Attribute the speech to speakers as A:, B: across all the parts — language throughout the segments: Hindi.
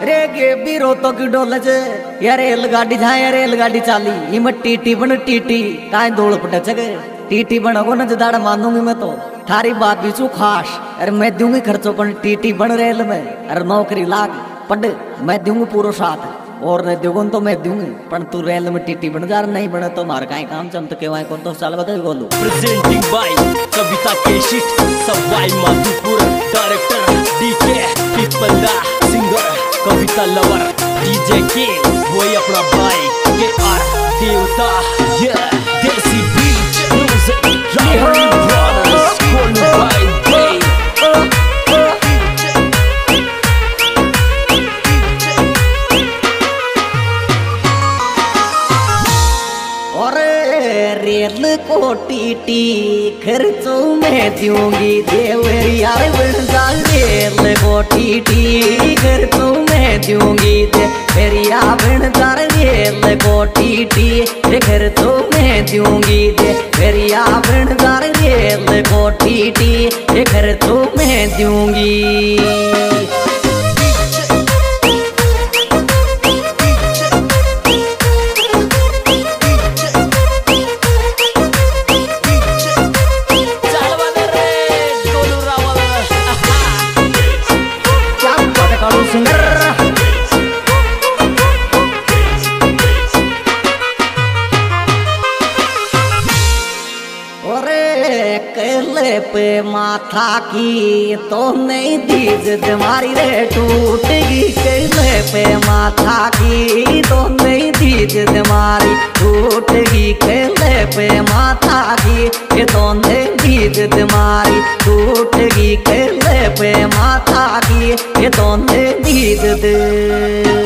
A: रे गे बीरो तो की डोले जे यार रेलगाड़ी जाए रेलगाड़ी चाली इम टीटी बन टीटी काहे दौड़ पटे जगे टीटी बनोगो न जदाड़ मानूंगी मैं तो थारी बात भी चू खास। अरे मैं दूंगी खर्चो पर टीटी बन रेल में अरे नौकरी लाग पढ़ मैं दूंगी पूरा साथ और नहीं दोगो तो मैं दूंगी पर तू रेल में टीटी बन जा नहीं बने तो मार का काम चम तो केवाय कौन तो साल बता बोलू।
B: प्रेजेंटिंग बाय कविता केशिट Sawai Madhopur director DK Pipalda singer Kavita lover DJ के वही अपना भाई के आर देवता ये देसी बीट म्यूजिक राहुल ब्रदर्स कौन भाई दे
A: रेल को टीटी खर्चों में दूंगी देवर यार बन जा रेल को टीटी खर्चों में दूंगी देवर यार बन जा रेल को टीटी खर्चों में दूंगी देवर यार बन जा रेल को टीटी खर्चों में दूंगी। कहले पे माथा की तो नहीं दीज तुम्हारी रे टूटेगी कहले पे माथा की तो नहीं दीज तुम्हारी टूटेगी कहले पे माथा की तो नहीं दीज तुम्हारी टूटेगी कहले पे माथा की तो नहीं दीज दे।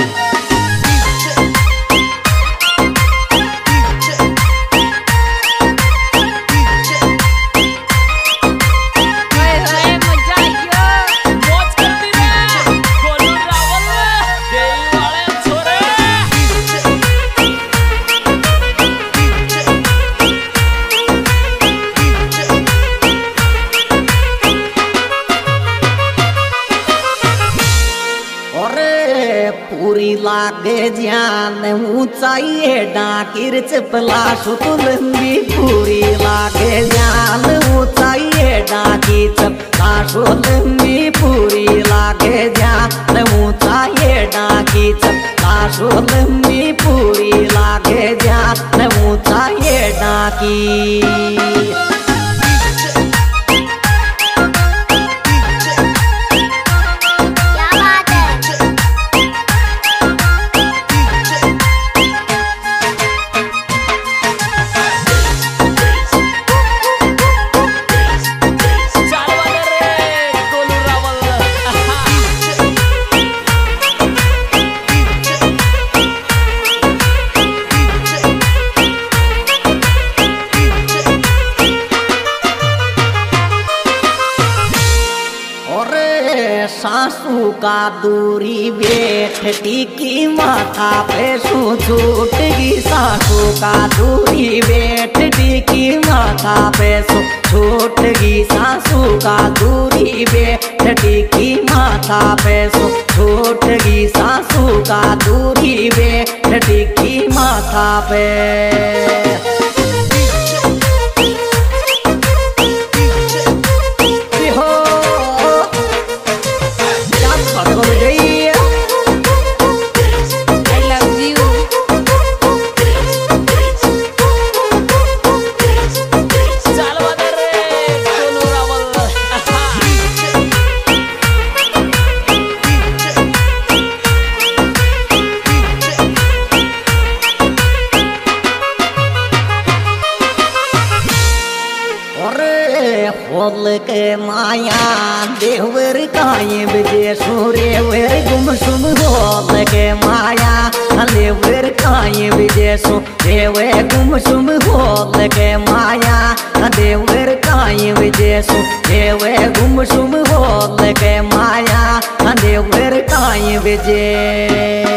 A: पूरी लागे जान ऊंचाई डाकिर चपला सुलंबी पूरी लागे जान ऊंचाई डाकी चपला सुलंबी पूरी लागे जान ऊंचाई डाकी चपला सुलंबी पूरी लागे जान ऊंचाई डाकी। सासू का दूरी बैठती की माथा पे छूटगी सासू का दूरी बैठती की माथा पे छूटगी सासू का दूरी बैठती की माथा पे छूटगी सासू का दूरी बैठती की माथा पे। होल के माया देवर काये बजे सूर्य वर गुमसुम होल के माया देवर काये बजे सूर्य वर गुमसुम होल के माया देवर काये बजे सूर्य वर गुमसुम होल के माया देवर काये बजे।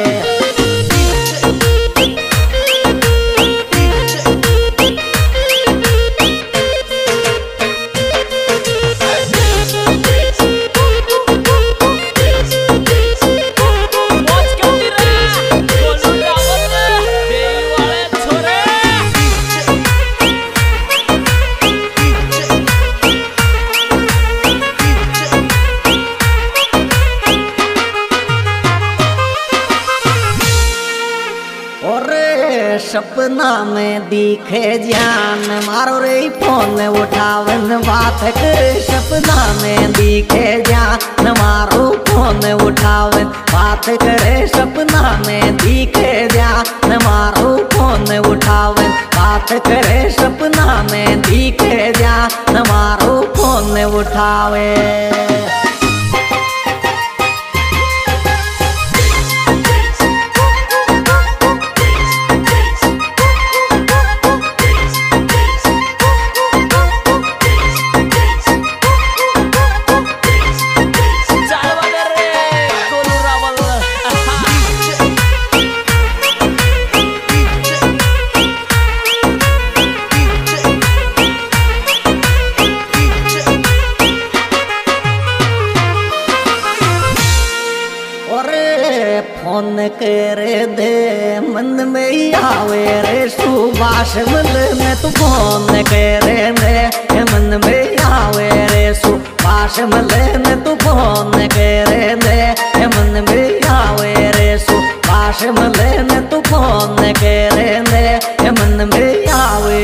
A: सपना में दिखे जान मारो रे फोन उठावन बात करे सपना में दिखे जान मारो फोन उठावन बात करे सपना में दिखे जान मारो फोन उठावन बात करे सपना में दिखे जान मारो फोन उठावे। फोन करे दे मन में आवे रे सुभाष मल में तू फोन करे दे मन में आवे रे सुभाष मल में तू फोन करे दे मन में आवे रे सुभाष मल में तू फोन करे दे मन में आवे।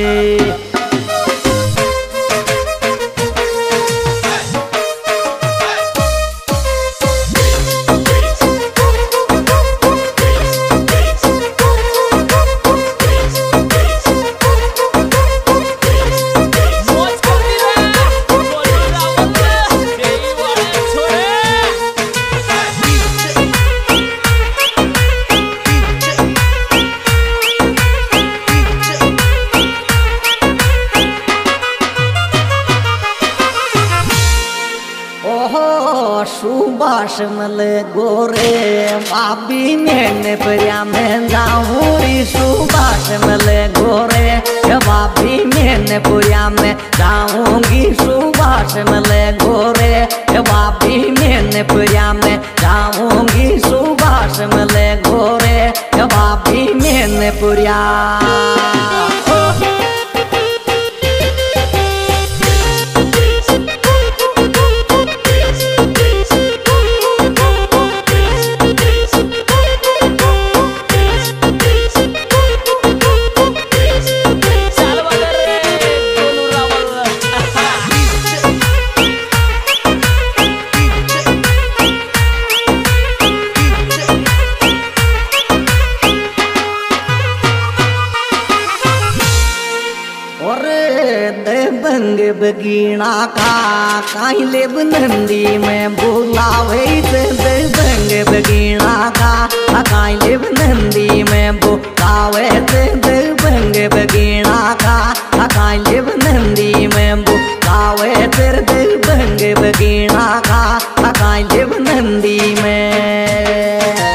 A: सुभाष मल गोरे भाभी मैंने प्रिया में जाऊरी सुभाष मल गोरे भाभी मैंने प्रिया में जाऊंगी सुभाष मल गोरे भाभी मैंने प्रिया में जाऊंगी सुभाष मल गोरे भाभी मैंने प्रिया। बंग बगीना का काई लेब नंदी में बुलावे दे बंग बगीना का काई लेब नंदी में बुलावे दे बंग बगीना का काई लेब नंदी में बुलावे दे बंग बगीना का काई लेब नंदी में।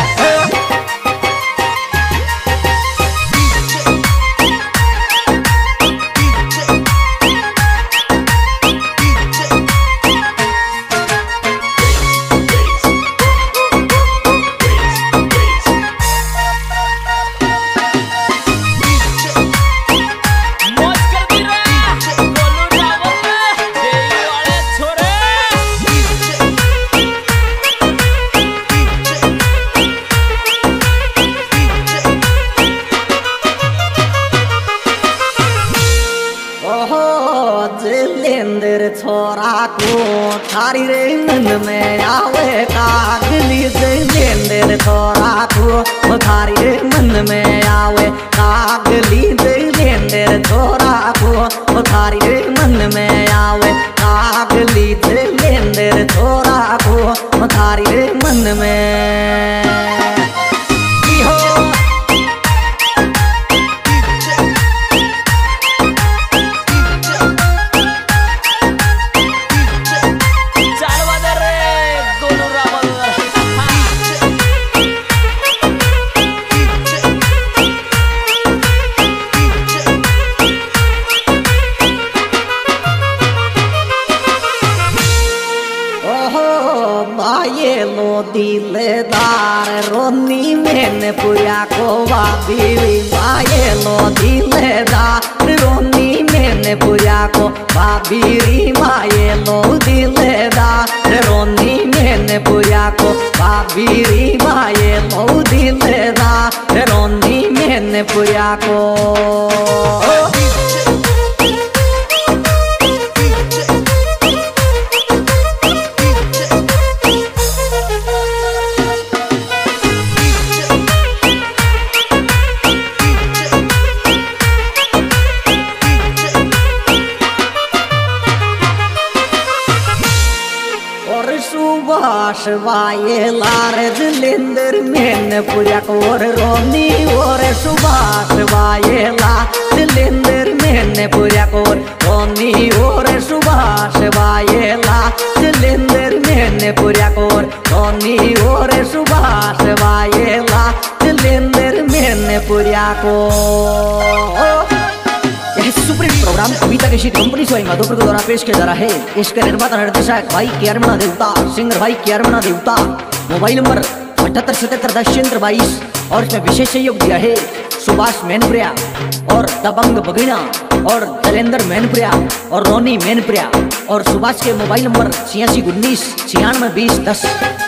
A: छोरा को थारी रे मन में आवे कागली देंदर छोरा को थारी रे मन में आवे कागली देंदर छोरा को थारी रे मन में आवे कागली देंदर छोरा को थारी रे मन में। ये लो दिलदार रोनी मैंने पुया को भाभी ये लो दिलदार रोनी मैंने पुया को भाभी ये लो दिलदार रोनी मैंने पुया को भाभी ये लो दिलदार रोनी मैंने मैनपुरिया को। सुभाष वायेलार जलेंद्र मैनपुरिया को रोनी और सुभाष वायेला जलेंद्र मैनपुरिया को रोनी और सुभाष वायेला जलेंद्र मैनपुरिया को रोनी और सुभाष वायेला जलेंद्र मैनपुरिया को। सुप्रीम प्रोग्राम कविता के शीट कंपनी से माधोपुर के द्वारा पेश किया जा रहा है। इसके निर्माता निर्देशक भाई केरमना देवता, सिंगर भाई केरमना देवता। मोबाइल नंबर 787710 और इसमें विशेष सहयोग दिया है सुभाष मैनपुरिया और दबंग बगीना और जलेंद्र मैनपुरिया और रोनी मैनपुरिया। और सुभाष के मोबाइल नंबर 8619 962010।